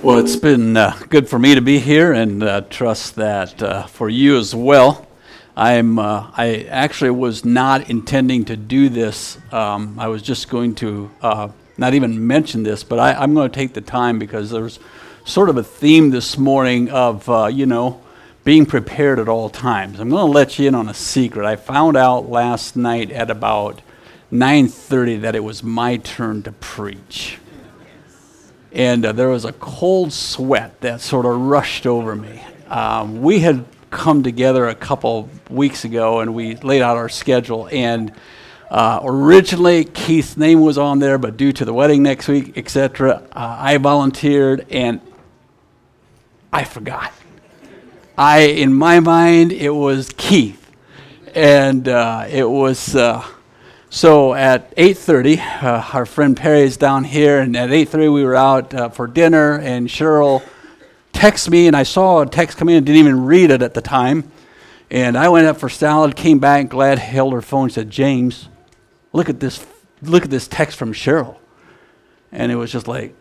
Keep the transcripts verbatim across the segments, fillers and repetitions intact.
Well, it's been uh, good for me to be here, and uh, trust that uh, for you as well. I'm. Uh, I actually was not intending to do this. Um, I was just going to uh, not even mention this, but I, I'm going to take the time because there's sort of a theme this morning of uh, you know being prepared at all times. I'm going to let you in on a secret. I found out last night at about nine thirty that it was my turn to preach. And uh, there was a cold sweat that sort of rushed over me. Um, we had come together a couple weeks ago, and we laid out our schedule. And uh, originally, Keith's name was on there, but due to the wedding next week, et cetera, uh, I volunteered, and I forgot. I, in my mind, it was Keith, and uh, it was. Uh, So at eight thirty, uh, our friend Perry is down here, and at eight thirty we were out uh, for dinner, and Cheryl texted me, and I saw a text come in and didn't even read it at the time. And I went up for salad, came back, glad held her phone, said, "James, look at this, look at this text from Cheryl." And it was just like,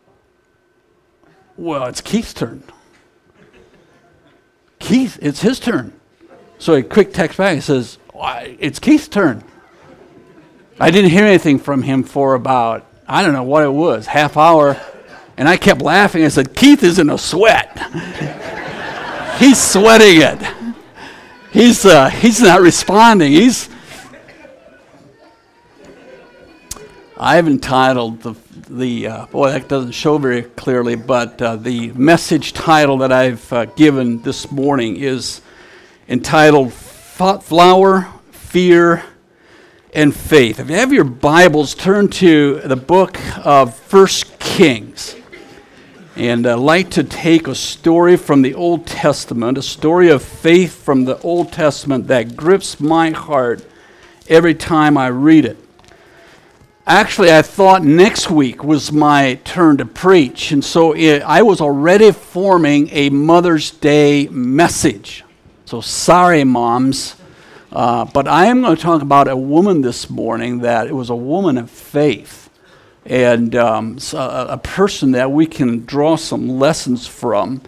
well, it's Keith's turn. Keith, it's his turn. So a quick text back, it says, it's Keith's turn. I didn't hear anything from him for about, I don't know what it was, half hour. And I kept laughing. I said, Keith is in a sweat. He's sweating it. He's uh, he's not responding. He's. I've entitled the, the uh, boy, that doesn't show very clearly, but uh, the message title that I've uh, given this morning is entitled Flower, Fear, and Faith. If you have your Bibles, turn to the book of First Kings. And I'd like to take a story from the Old Testament, a story of faith from the Old Testament that grips my heart every time I read it. Actually, I thought next week was my turn to preach, and so it, I was already forming a Mother's Day message. So sorry, moms. Uh, but I am going to talk about a woman this morning that it was a woman of faith, and um, a, a person that we can draw some lessons from.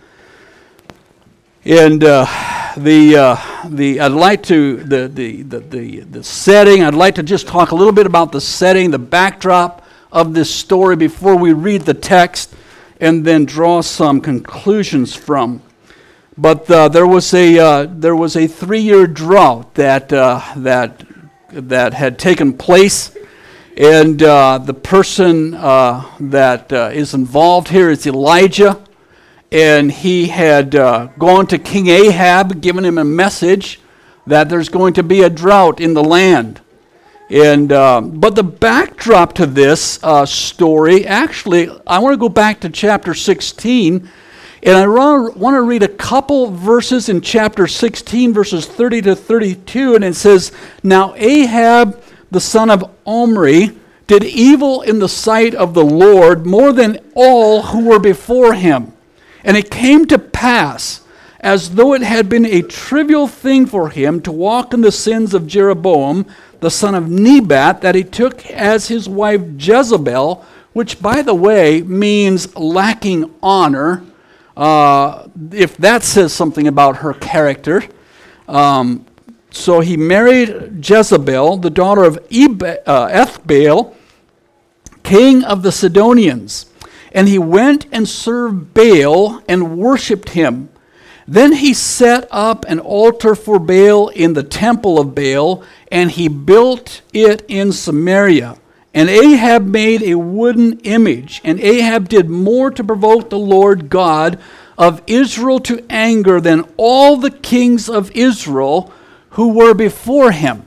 And uh, the uh, the I'd like to the, the the the the setting. I'd like to just talk a little bit about the setting, the backdrop of this story before we read the text, and then draw some conclusions from. But uh, there was a uh, there was a three-year drought that uh, that that had taken place, and uh, the person uh, that uh, is involved here is Elijah, and he had uh, gone to King Ahab, given him a message that there's going to be a drought in the land, and uh, but the backdrop to this uh, story, actually, I want to go back to chapter sixteen. And I want to read a couple verses in chapter sixteen, verses thirty to thirty-two, and it says, "Now Ahab, the son of Omri, did evil in the sight of the Lord more than all who were before him. And it came to pass, as though it had been a trivial thing for him to walk in the sins of Jeroboam, the son of Nebat, that he took as his wife Jezebel," which, by the way, means lacking honor. Uh, if that says something about her character. Um, so he married Jezebel, the daughter of Eb- uh, Ethbaal, king of the Sidonians. And he went and served Baal and worshipped him. Then he set up an altar for Baal in the temple of Baal, and he built it in Samaria. And Ahab made a wooden image, and Ahab did more to provoke the Lord God of Israel to anger than all the kings of Israel who were before him.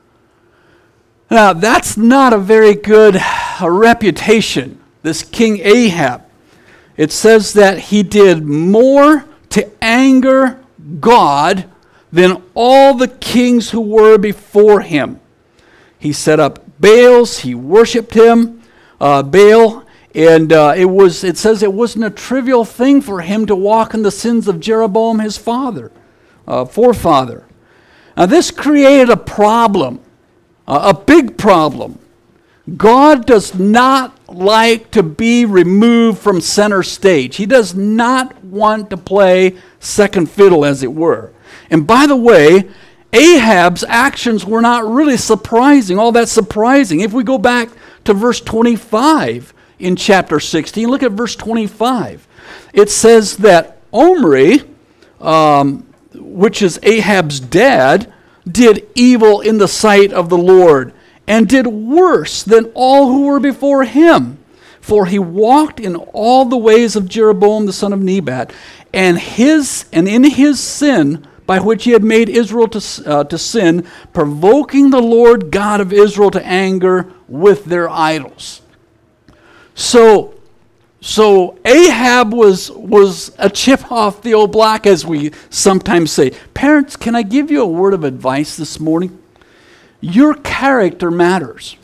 Now, that's not a very good uh, reputation, this King Ahab. It says that he did more to anger God than all the kings who were before him. He set up Baals, he worshipped him, uh, Baal, and uh, it was. It says it wasn't a trivial thing for him to walk in the sins of Jeroboam, his father, uh, forefather. Now this created a problem, uh, a big problem, God does not like to be removed from center stage. He does not want to play second fiddle, as it were. And by the way, Ahab's actions were not really surprising, all that surprising. If we go back to verse twenty-five in chapter sixteen, look at verse twenty-five. It says that Omri, um, which is Ahab's dad, did evil in the sight of the Lord, and did worse than all who were before him. For he walked in all the ways of Jeroboam the son of Nebat, and his and in his sin, by which he had made Israel to, uh, to sin, provoking the Lord God of Israel to anger with their idols. So, so Ahab was, was a chip off the old block, as we sometimes say. Parents, can I give you a word of advice this morning? Your character matters.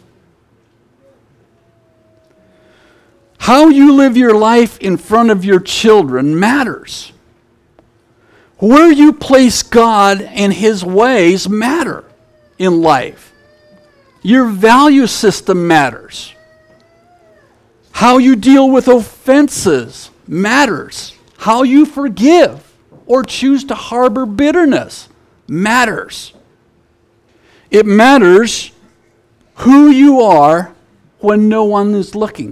How you live your life in front of your children matters. Where you place God and His ways matter in life. Your value system matters. How you deal with offenses matters. How you forgive or choose to harbor bitterness matters. It matters who you are when no one is looking.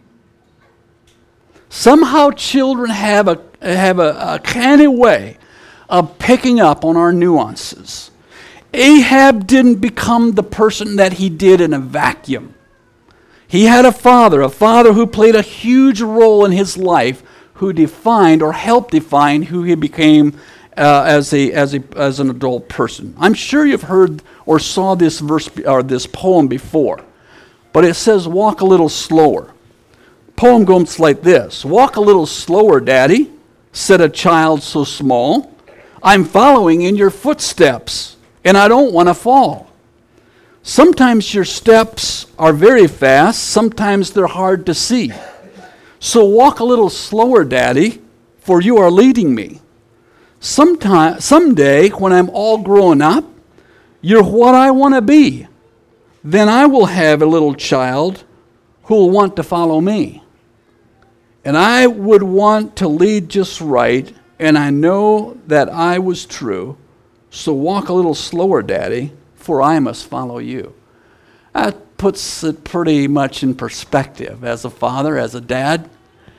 Somehow children have a, have a, a canny way of picking up on our nuances. Ahab didn't become the person that he did in a vacuum. He had a father, a father who played a huge role in his life, who defined or helped define who he became uh, as a as a as an adult person. I'm sure you've heard or saw this verse or this poem before, but it says, "Walk a little slower." Poem goes like this: "Walk a little slower, Daddy," said a child so small. "I'm following in your footsteps, and I don't want to fall. Sometimes your steps are very fast, sometimes they're hard to see. So walk a little slower, Daddy, for you are leading me. Sometime, someday, when I'm all grown up, you're what I want to be. Then I will have a little child who will want to follow me. And I would want to lead just right, and I know that I was true. So walk a little slower, Daddy, for I must follow you." That puts it pretty much in perspective as a father, as a dad.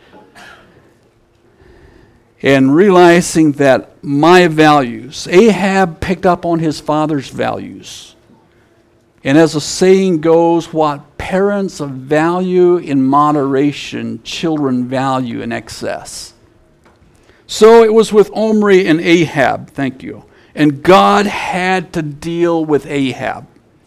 And realizing that my values, Ahab picked up on his father's values. And as the saying goes, what parents value in moderation, children value in excess. So it was with Omri and Ahab, thank you. And God had to deal with Ahab.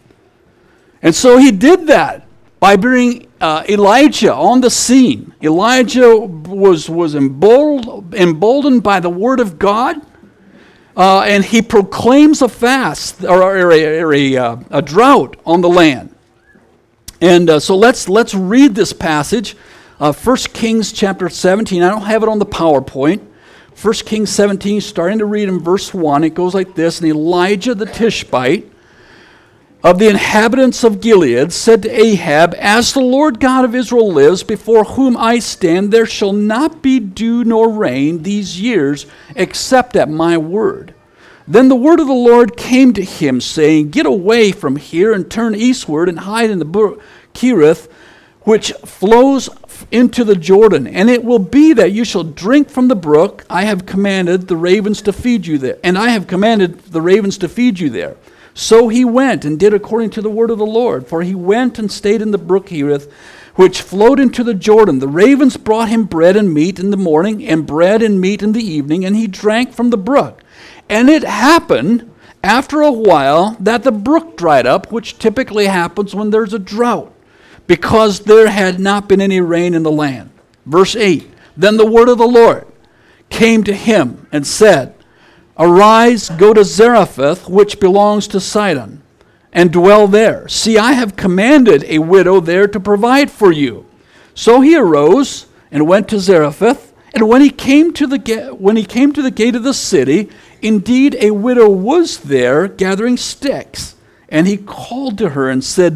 And so he did that by bringing uh, Elijah on the scene. Elijah was, was emboldened, emboldened by the word of God. Uh, and he proclaims a fast or, or, a, or a, uh, a drought on the land. And uh, so let's let's read this passage, uh, First Kings chapter seventeen. I don't have it on the PowerPoint. First Kings seventeen, starting to read in verse one. It goes like this: "And Elijah the Tishbite of the inhabitants of Gilead said to Ahab, As the Lord God of Israel lives, before whom I stand, there shall not be dew nor rain these years, except at my word. Then the word of the Lord came to him, saying, Get away from here and turn eastward and hide in the brook Cherith, which flows into the Jordan. And it will be that you shall drink from the brook. I have commanded the ravens to feed you there. And I have commanded the ravens to feed you there. So he went and did according to the word of the Lord. For he went and stayed in the brook Cherith, which flowed into the Jordan. The ravens brought him bread and meat in the morning, and bread and meat in the evening, and he drank from the brook. And it happened after a while that the brook dried up, which typically happens when there's a drought, because there had not been any rain in the land." Verse eight, "Then the word of the Lord came to him and said, Arise, go to Zarephath, which belongs to Sidon, and dwell there. See, I have commanded a widow there to provide for you. So he arose and went to Zarephath, and when he came to the ga- when he came to the gate of the city, indeed a widow was there gathering sticks. And he called to her and said,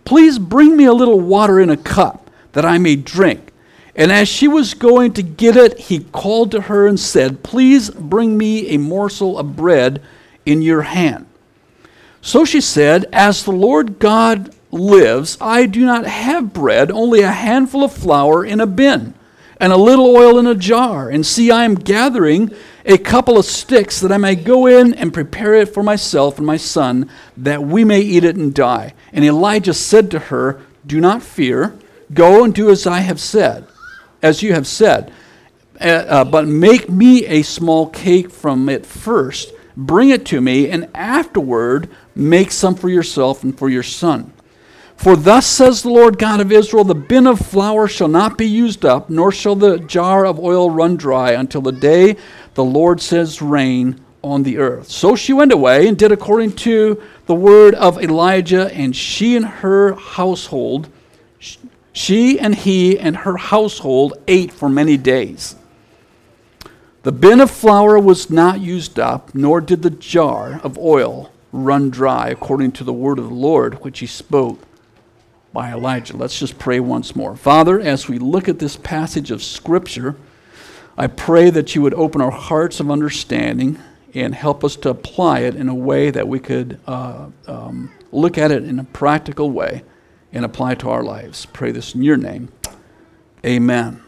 please bring me a little water in a cup that I may drink. And as she was going to get it, he called to her and said, please bring me a morsel of bread in your hand. So she said, as the Lord God lives, I do not have bread, only a handful of flour in a bin, and a little oil in a jar. And see, I am gathering a couple of sticks that I may go in and prepare it for myself and my son, that we may eat it and die. And Elijah said to her, do not fear, go and do as I have said. As you have said, uh, uh, but make me a small cake from it first, bring it to me, and afterward make some for yourself and for your son. For thus says the Lord God of Israel, the bin of flour shall not be used up, nor shall the jar of oil run dry, until the day the Lord sends rain on the earth. So she went away and did according to the word of Elijah, and she and her household, She and he and her household ate for many days. The bin of flour was not used up, nor did the jar of oil run dry, according to the word of the Lord, which he spoke by Elijah. Let's just pray once more. Father, as we look at this passage of Scripture, I pray that you would open our hearts of understanding and help us to apply it in a way that we could uh, um, look at it in a practical way and apply to our lives. Pray this in your name. Amen.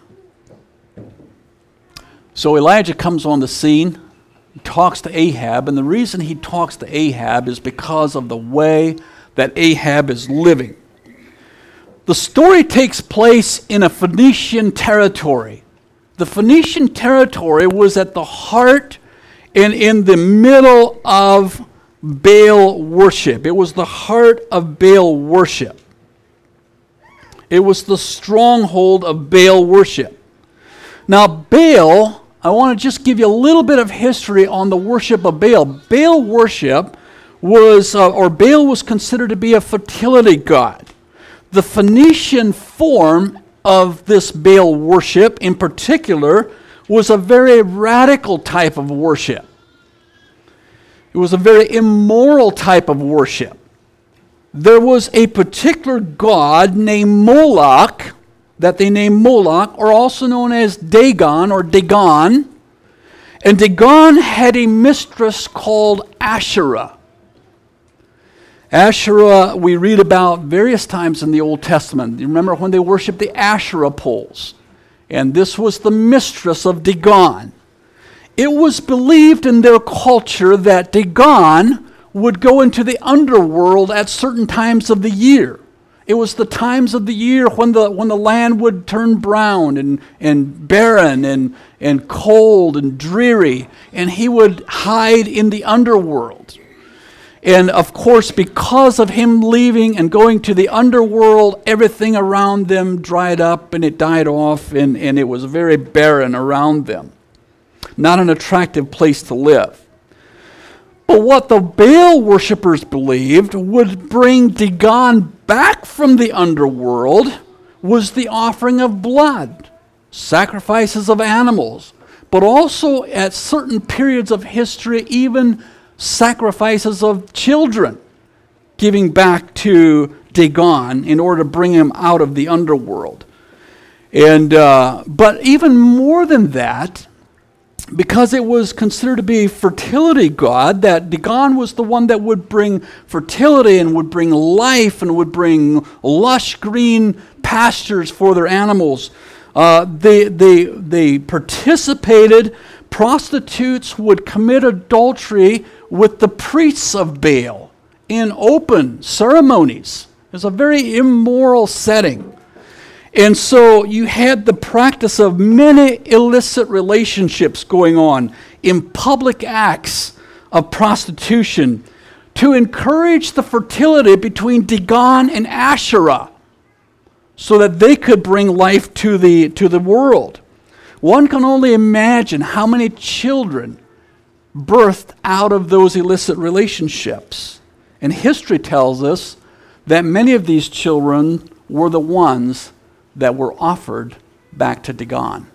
So Elijah comes on the scene, he talks to Ahab, and the reason he talks to Ahab is because of the way that Ahab is living. The story takes place in a Phoenician territory. The Phoenician territory was at the heart and in the middle of Baal worship. It was the heart of Baal worship. It was the stronghold of Baal worship. Now, Baal, I want to just give you a little bit of history on the worship of Baal. Baal worship was, uh, or Baal was considered to be a fertility god. The Phoenician form of this Baal worship, in particular, was a very radical type of worship. It was a very immoral type of worship. There was a particular god named Moloch, that they named Moloch, or also known as Dagon or Dagon. And Dagon had a mistress called Asherah. Asherah, we read about various times in the Old Testament. You remember when they worshiped the Asherah poles? And this was the mistress of Dagon. It was believed in their culture that Dagon would go into the underworld at certain times of the year. It was the times of the year when the when the land would turn brown and, and barren and, and cold and dreary, and he would hide in the underworld. And of course, because of him leaving and going to the underworld, everything around them dried up and it died off, and, and it was very barren around them. Not an attractive place to live. But what the Baal worshippers believed would bring Dagon back from the underworld was the offering of blood, sacrifices of animals, but also at certain periods of history, even sacrifices of children, giving back to Dagon in order to bring him out of the underworld. And uh, but even more than that, because it was considered to be a fertility god, that Dagon was the one that would bring fertility and would bring life and would bring lush green pastures for their animals. Uh, they, they, they participated, prostitutes would commit adultery with the priests of Baal in open ceremonies. It's a very immoral setting. And so you had the practice of many illicit relationships going on in public acts of prostitution to encourage the fertility between Dagon and Asherah so that they could bring life to the, to the world. One can only imagine how many children birthed out of those illicit relationships. And history tells us that many of these children were the ones that were offered back to Dagon.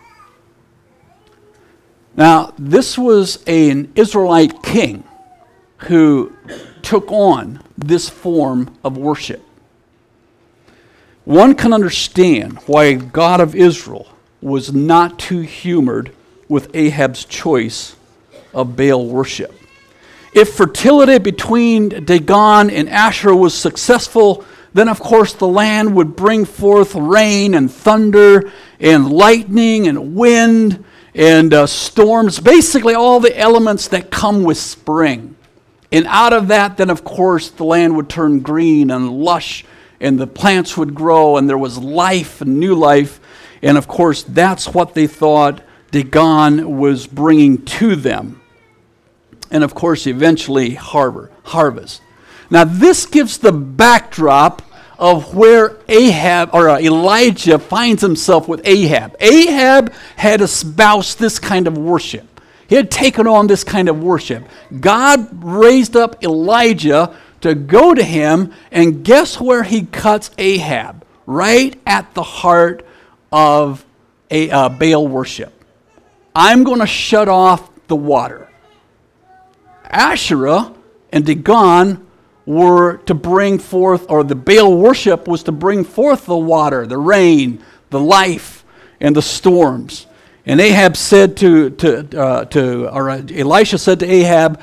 Now, this was an Israelite king who took on this form of worship. One can understand why God of Israel was not too humored with Ahab's choice of Baal worship. If fertility between Dagon and Asherah was successful, then of course the land would bring forth rain and thunder and lightning and wind and uh, storms, basically all the elements that come with spring. And out of that, then of course the land would turn green and lush, and the plants would grow, and there was life and new life. And of course that's what they thought Dagon was bringing to them. And of course, eventually harbor, harvest. Now, this gives the backdrop of where Ahab or uh, Elijah finds himself with Ahab. Ahab had espoused this kind of worship. He had taken on this kind of worship. God raised up Elijah to go to him, and guess where he cuts Ahab? Right at the heart of a uh, Baal worship. I'm going to shut off the water. Asherah and Dagon were to bring forth, or the Baal worship was to bring forth the water, the rain, the life, and the storms. And Ahab said to, to, uh, to or Elisha said to Ahab,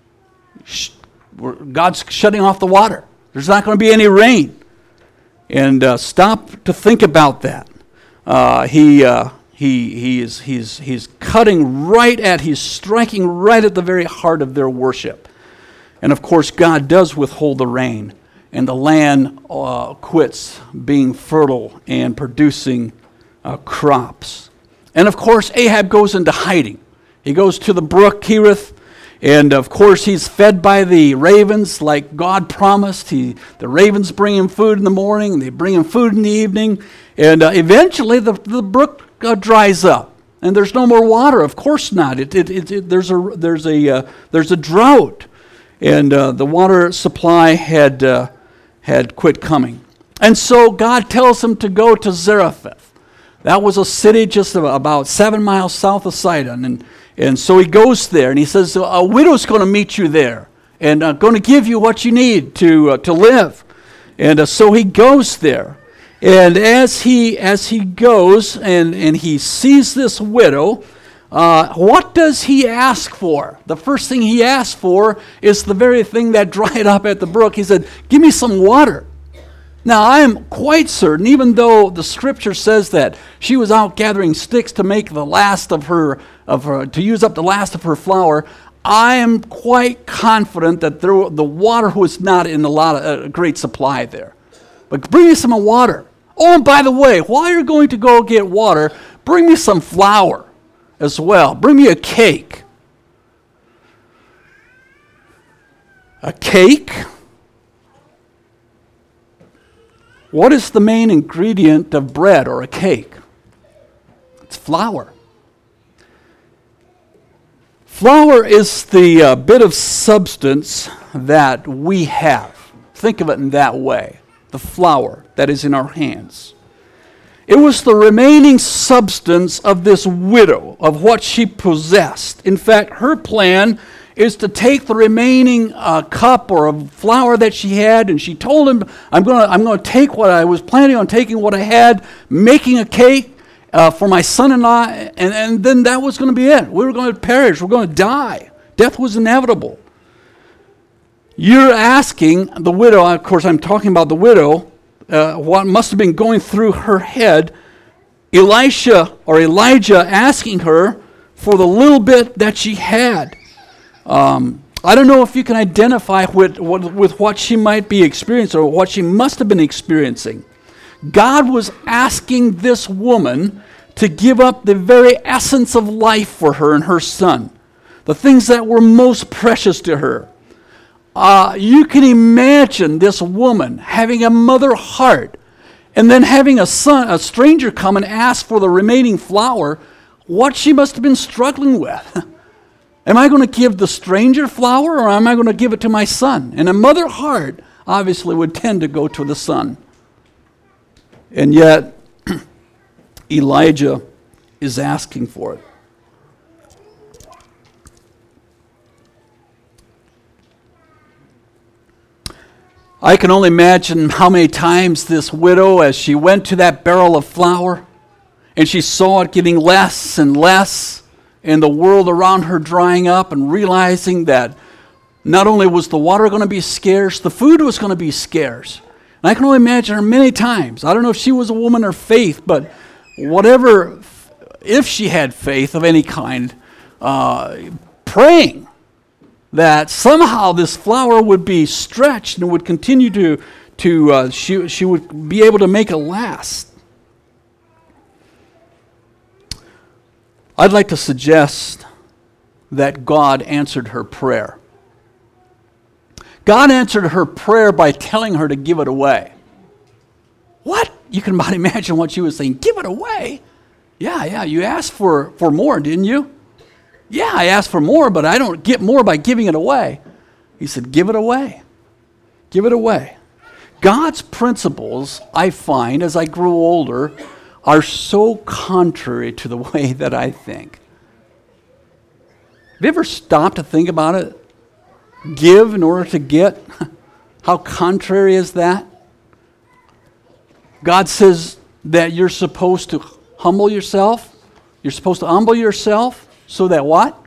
God's shutting off the water. There's not going to be any rain. And uh, stop to think about that. Uh, he... Uh, He, he is he's, he's cutting right at, he's striking right at the very heart of their worship. And of course, God does withhold the rain, and the land uh, quits being fertile and producing uh, crops. And of course, Ahab goes into hiding. He goes to the brook Kerith, and of course, he's fed by the ravens like God promised. He, the ravens bring him food in the morning, they bring him food in the evening, and uh, eventually the, the brook Uh, dries up, and there's no more water. Of course not. It, it, it, it there's a there's a uh, there's a drought, and uh, the water supply had uh, had quit coming. And so God tells him to go to Zarephath. That was a city just about seven miles south of Sidon, and and so he goes there, and he says a widow's going to meet you there, and uh, going to give you what you need to uh, to live. And uh, so he goes there. And as he as he goes and, and he sees this widow, uh, what does he ask for? The first thing he asks for is the very thing that dried up at the brook. He said, give me some water. Now, I am quite certain, even though the scripture says that she was out gathering sticks to make the last of her, of her to use up the last of her flour, I am quite confident that there, the water was not in a lot of uh, great supply there. But bring me some water. Oh, and by the way, while you're going to go get water, bring me some flour as well. Bring me a cake. A cake? What is the main ingredient of bread or a cake? It's flour. Flour is the uh, bit of substance that we have. Think of it in that way. The flour that is in our hands. It was the remaining substance of this widow, of what she possessed. In fact, her plan is to take the remaining uh, cup or of flour that she had, and she told him, I'm going to I'm going to take what I was planning on taking what I had, making a cake uh, for my son-in-law, and, and then that was going to be it. We were going to perish. We're going to die. Death was inevitable. You're asking the widow, of course I'm talking about the widow, uh, what must have been going through her head, Elisha or Elijah asking her for the little bit that she had. Um, I don't know if you can identify with, with what she might be experiencing or what she must have been experiencing. God was asking this woman to give up the very essence of life for her and her son, the things that were most precious to her. Uh, you can imagine this woman having a mother heart and then having a son, a stranger come and ask for the remaining flour, what she must have been struggling with. Am I going to give the stranger flour or am I going to give it to my son? And a mother heart obviously would tend to go to the son. And yet, Elijah is asking for it. I can only imagine how many times this widow, as she went to that barrel of flour, and she saw it getting less and less, and the world around her drying up, and realizing that not only was the water going to be scarce, the food was going to be scarce. And I can only imagine her many times. I don't know if she was a woman of faith, but whatever, if she had faith of any kind, uh, praying that somehow this flour would be stretched and would continue to, to uh, she, she would be able to make it last. I'd like to suggest that God answered her prayer. God answered her prayer by telling her to give it away. What? You can about imagine what she was saying. Give it away? Yeah, yeah, you asked for, for more, didn't you? Yeah, I asked for more, but I don't get more by giving it away. He said, give it away. Give it away. God's principles, I find, as I grew older, are so contrary to the way that I think. Have you ever stopped to think about it? Give in order to get? How contrary is that? God says that you're supposed to humble yourself. You're supposed to humble yourself so that what?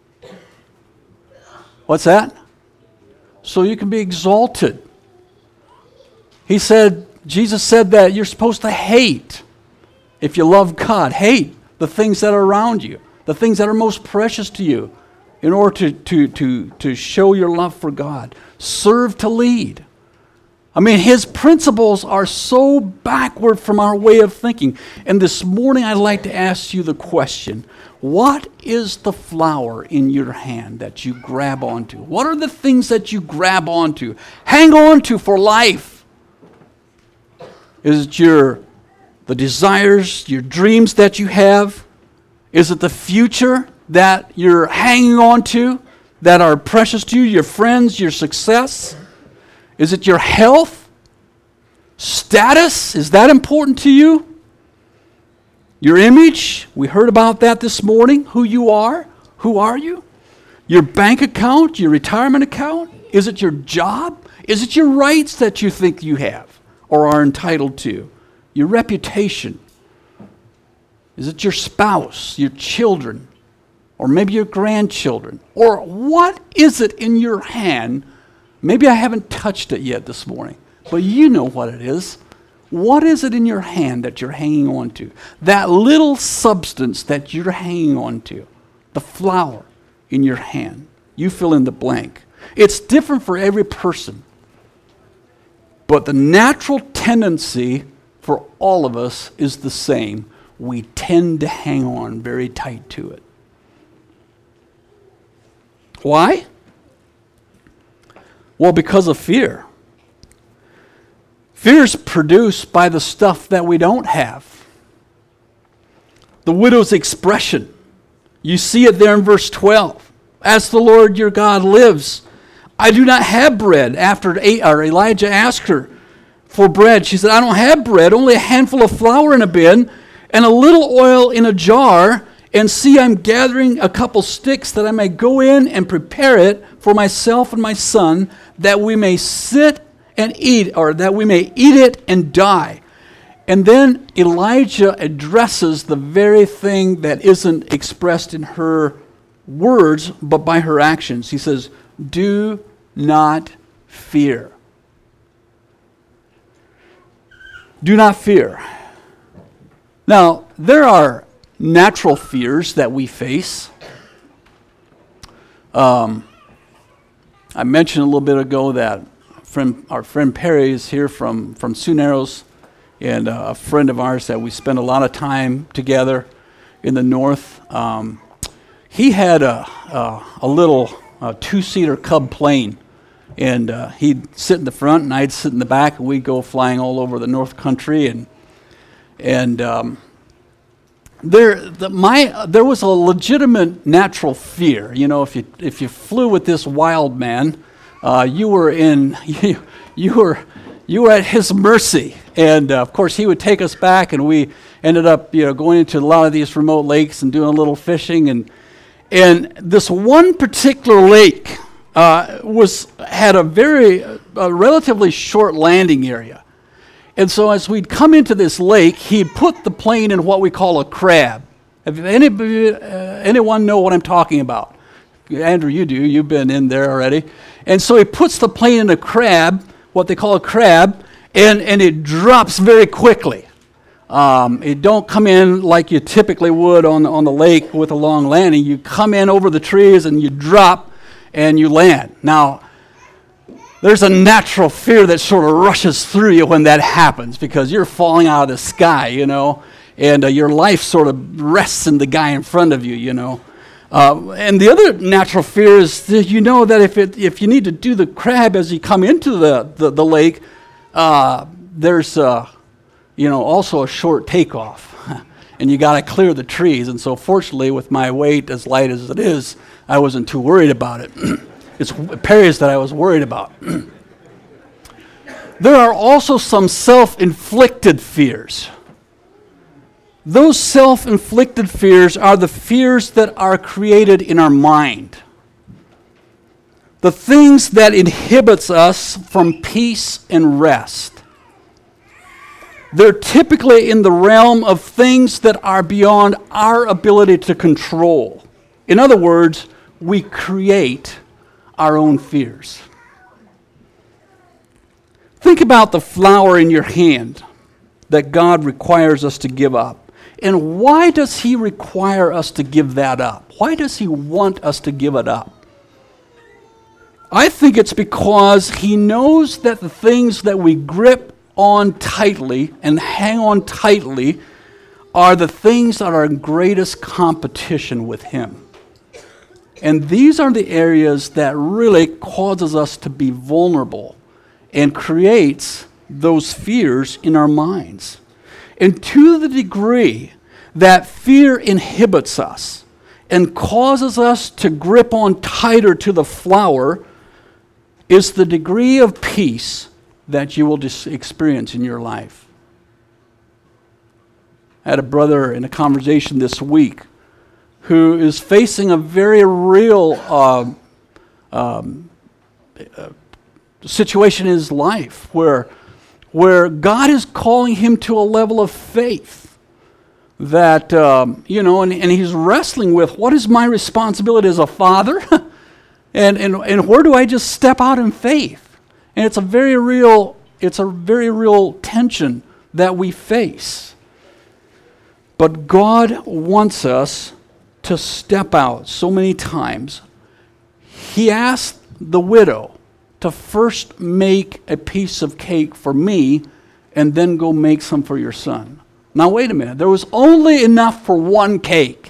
What's that? So you can be exalted. He said, Jesus said that you're supposed to hate. If you love God, hate the things that are around you, the things that are most precious to you, in order to, to, to, to show your love for God. Serve to lead. I mean, his principles are so backward from our way of thinking. And this morning I'd like to ask you the question, what is the flower in your hand that you grab onto? What are the things that you grab onto, hang on to for life? Is it your the desires, your dreams that you have? Is it the future that you're hanging on to that are precious to you, your friends, your success? Is it your health? Status? Is that important to you? Your image? We heard about that this morning. Who you are? Who are you? Your bank account? Your retirement account? Is it your job? Is it your rights that you think you have or are entitled to? Your reputation? Is it your spouse, your children, or maybe your grandchildren? Or what is it in your hand? Maybe I haven't touched it yet this morning, but you know what it is. What is it in your hand that you're hanging on to? That little substance that you're hanging on to, the flower in your hand. You fill in the blank. It's different for every person, but the natural tendency for all of us is the same. We tend to hang on very tight to it. Why? Well, because of fear. Fear is produced by the stuff that we don't have. The widow's expression. You see it there in verse twelve. As the Lord your God lives, I do not have bread. After Elijah asked her for bread, she said, I don't have bread, only a handful of flour in a bin and a little oil in a jar. And see, I'm gathering a couple sticks that I may go in and prepare it for myself and my son, that we may sit and eat, or that we may eat it and die. And then Elijah addresses the very thing that isn't expressed in her words, but by her actions. He says, do not fear. Do not fear. Now, there are natural fears that we face. Um, I mentioned a little bit ago that friend, our friend Perry is here from, from Sioux Narrows, and uh, a friend of ours that we spend a lot of time together in the north. Um, he had a, a, a little uh, two-seater Cub plane, and uh, he'd sit in the front and I'd sit in the back, and we'd go flying all over the North Country. And and um, there, the, my there was a legitimate natural fear. You know, if you if you flew with this wild man, uh, you were in you, you were you were at his mercy. And uh, of course, he would take us back, and we ended up, you know, going into a lot of these remote lakes and doing a little fishing. And and this one particular lake, uh, was had a very a relatively short landing area. And so as we'd come into this lake, he'd put the plane in what we call a crab. Have anybody, uh, anyone know what I'm talking about? Andrew, you do. You've been in there already. And so he puts the plane in a crab, what they call a crab, and, and it drops very quickly. Um, it don't come in like you typically would on, on the lake with a long landing. You come in over the trees and you drop and you land. Now, there's a natural fear that sort of rushes through you when that happens because you're falling out of the sky, you know, and uh, your life sort of rests in the guy in front of you, you know. Uh, and the other natural fear is that you know that if it if you need to do the crab as you come into the, the, the lake, uh, there's, uh, you know, also a short takeoff. And you got to clear the trees. And so fortunately, with my weight as light as it is, I wasn't too worried about it. It's periods that I was worried about. There are also some self-inflicted fears. Those self-inflicted fears are the fears that are created in our mind. The things that inhibits us from peace and rest. They're typically in the realm of things that are beyond our ability to control. In other words, we create our own fears. Think about the flower in your hand that God requires us to give up. And why does He require us to give that up? Why does He want us to give it up? I think it's because He knows that the things that we grip on tightly and hang on tightly are the things that are in greatest competition with Him. And these are the areas that really causes us to be vulnerable and creates those fears in our minds. And to the degree that fear inhibits us and causes us to grip on tighter to the flower is the degree of peace that you will just experience in your life. I had a brother in a conversation this week who is facing a very real uh, um, uh, situation in his life where, where God is calling him to a level of faith that, um, you know, and, and he's wrestling with, what is my responsibility as a father? and, and, and where do I just step out in faith? And it's a very real, it's a very real tension that we face. But God wants us to step out so many times. He asked the widow to first make a piece of cake for me and then go make some for your son. Now wait a minute, there was only enough for one cake.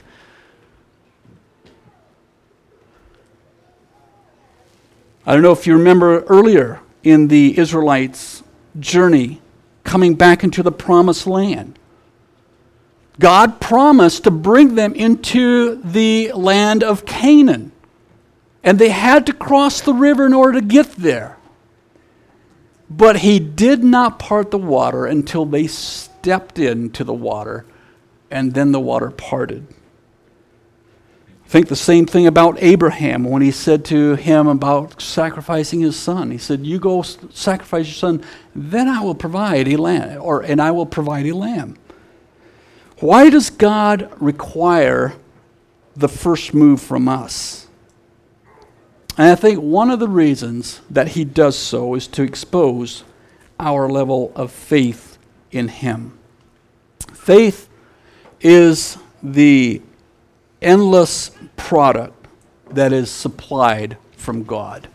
I don't know if you remember earlier in the Israelites' journey coming back into the promised land. God promised to bring them into the land of Canaan. And they had to cross the river in order to get there. But He did not part the water until they stepped into the water, and then the water parted. Think the same thing about Abraham when He said to him about sacrificing his son. He said, you go sacrifice your son, then I will provide a lamb, or and I will provide a lamb. Why does God require the first move from us? And I think one of the reasons that He does so is to expose our level of faith in Him. Faith is the endless product that is supplied from God.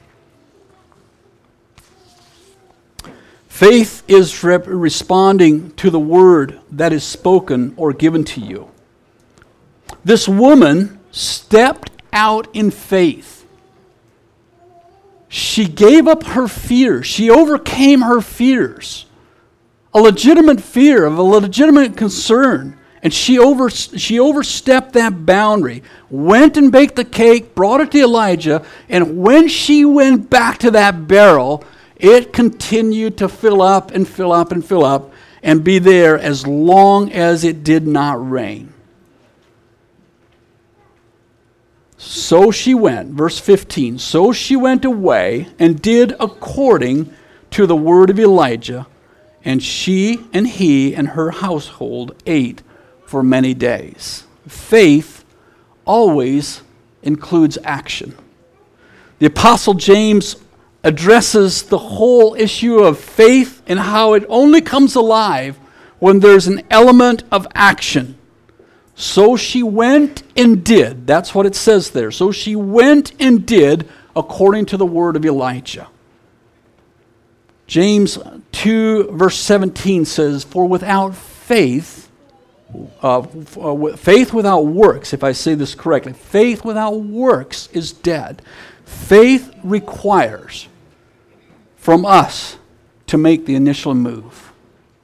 Faith is rep- responding to the word that is spoken or given to you. This woman stepped out in faith. She gave up her fears. She overcame her fears. A legitimate fear of a legitimate concern. And she over she overstepped that boundary, went and baked the cake, brought it to Elijah, and when she went back to that barrel, it continued to fill up and fill up and fill up and be there as long as it did not rain. So she went, verse fifteen, so she went away and did according to the word of Elijah, and she and he and her household ate for many days. Faith always includes action. The Apostle James addresses the whole issue of faith and how it only comes alive when there's an element of action. So she went and did. That's what it says there. So she went and did according to the word of Elijah. James two verse seventeen says, for without faith, uh, faith without works, if I say this correctly, faith without works is dead. Faith requires from us to make the initial move.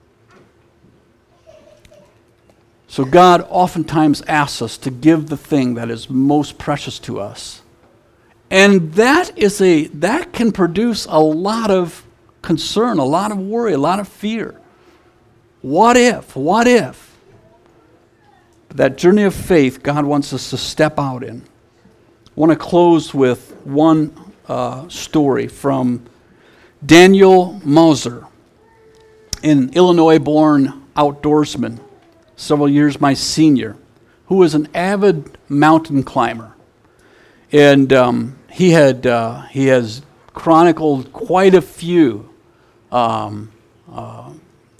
So God oftentimes asks us to give the thing that is most precious to us. And that is a that can produce a lot of concern, a lot of worry, a lot of fear. What if? What if? That journey of faith God wants us to step out in. I want to close with one uh, story from Daniel Mauser, an Illinois-born outdoorsman, several years my senior, who was an avid mountain climber. And um, he had uh, he has chronicled quite a few um, uh,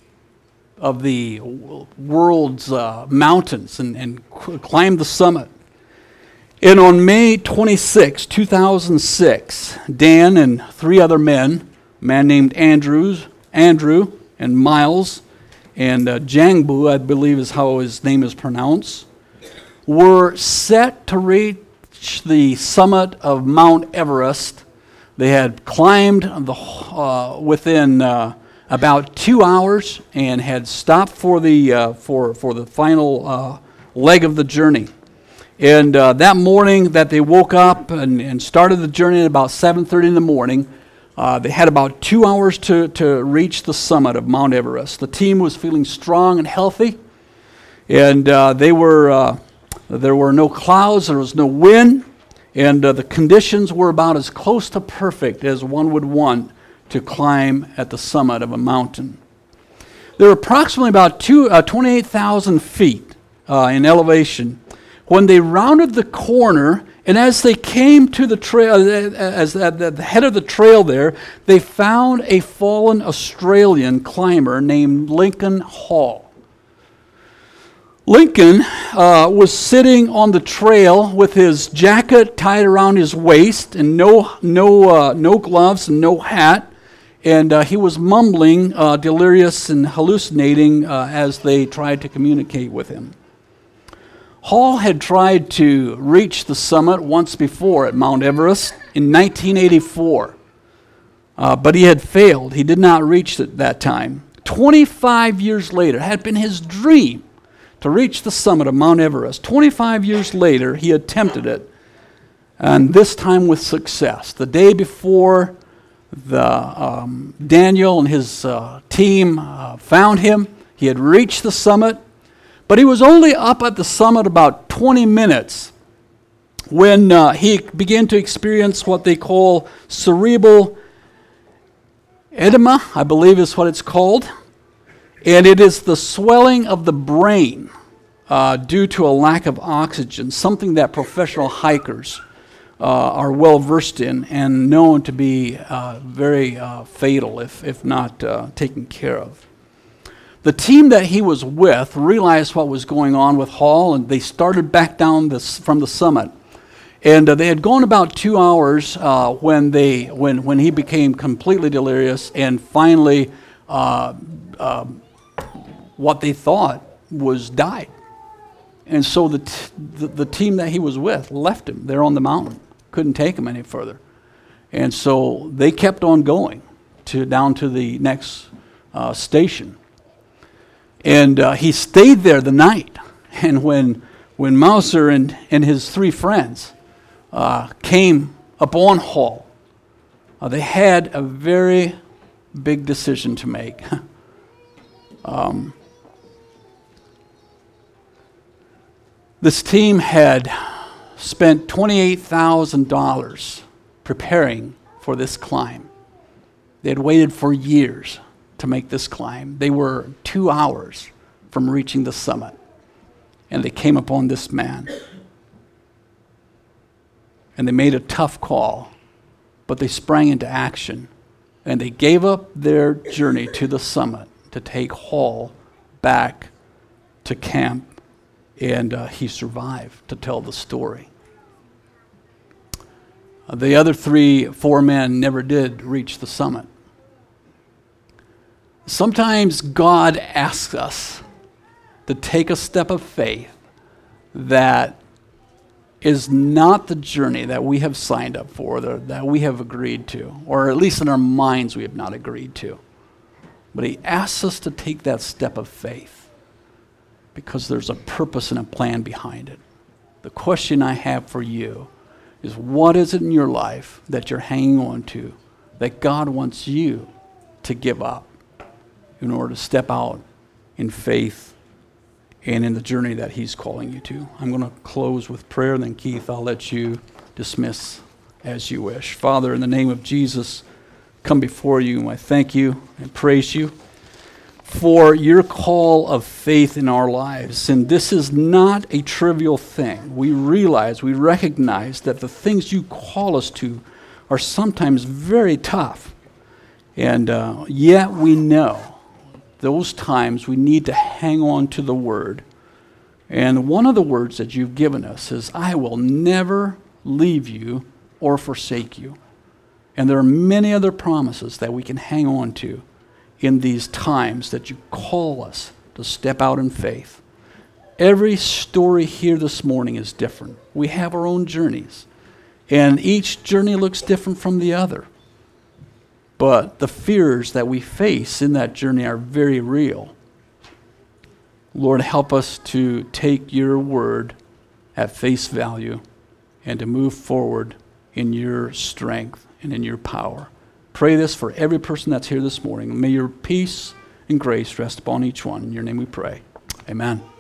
of the world's uh, mountains and, and climbed the summit. And on May twenty-sixth, two thousand six, Dan and three other men, a man named Andrews, Andrew and Miles, and uh, Jangbu, I believe is how his name is pronounced, were set to reach the summit of Mount Everest. They had climbed the uh, within uh, about two hours and had stopped for the uh, for for the final uh, leg of the journey. And uh, that morning that they woke up and, and started the journey at about seven thirty in the morning, uh, they had about two hours to, to reach the summit of Mount Everest. The team was feeling strong and healthy, and uh, they were uh, there were no clouds, there was no wind, and uh, the conditions were about as close to perfect as one would want to climb at the summit of a mountain. They were approximately about two, uh, twenty-eight thousand feet uh, in elevation when they rounded the corner, and as they came to the trail, as at the head of the trail there, they found a fallen Australian climber named Lincoln Hall. Lincoln uh, was sitting on the trail with his jacket tied around his waist and no no uh, no gloves and no hat, and uh, he was mumbling, uh, delirious and hallucinating uh, as they tried to communicate with him. Hall had tried to reach the summit once before at Mount Everest in nineteen eighty-four, uh, but he had failed. He did not reach it that time. twenty-five years later, it had been his dream to reach the summit of Mount Everest. twenty-five years later, he attempted it, and this time with success. The day before, the um, Daniel and his uh, team uh, found him. He had reached the summit, but he was only up at the summit about twenty minutes when uh, he began to experience what they call cerebral edema, I believe is what it's called. And it is the swelling of the brain uh, due to a lack of oxygen, something that professional hikers uh, are well versed in and known to be uh, very uh, fatal if, if not uh, taken care of. The team that he was with realized what was going on with Hall, and they started back down this, from the summit. And uh, they had gone about two hours uh, when they when when he became completely delirious, and finally, uh, uh, what they thought was died. And so the, t- the the team that he was with left him there on the mountain, couldn't take him any further, and so they kept on going to down to the next uh, station. And uh, he stayed there the night. And when when Mauser and, and his three friends uh, came upon Hall, uh, they had a very big decision to make. um, this team had spent twenty-eight thousand dollars preparing for this climb. They had waited for years to make this climb. They were two hours from reaching the summit, and they came upon this man. And they made a tough call, but they sprang into action, and they gave up their journey to the summit to take Hall back to camp, and uh, he survived to tell the story. Uh, the other three, four men never did reach the summit. Sometimes God asks us to take a step of faith that is not the journey that we have signed up for, that we have agreed to, or at least in our minds we have not agreed to. But he asks us to take that step of faith because there's a purpose and a plan behind it. The question I have for you is, what is it in your life that you're hanging on to that God wants you to give up in order to step out in faith and in the journey that he's calling you to? I'm going to close with prayer, and then Keith, I'll let you dismiss as you wish. Father, in the name of Jesus, come before you, and I thank you and praise you for your call of faith in our lives. And this is not a trivial thing. We realize, we recognize that the things you call us to are sometimes very tough. And uh, yet we know those times we need to hang on to the word. And one of the words that you've given us is, I will never leave you or forsake you. And there are many other promises that we can hang on to in these times that you call us to step out in faith. Every story here this morning is different. We have our own journeys, and each journey looks different from the other. But the fears that we face in that journey are very real. Lord, help us to take your word at face value and to move forward in your strength and in your power. Pray this for every person that's here this morning. May your peace and grace rest upon each one. In your name we pray. Amen.